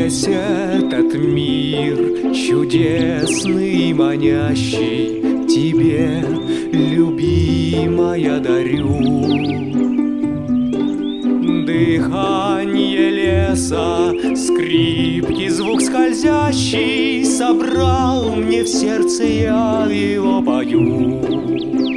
Весь этот мир чудесный и манящий тебе, любимая, дарю. Дыхание леса, скрипки, звук скользящий собрал мне в сердце, я его пою.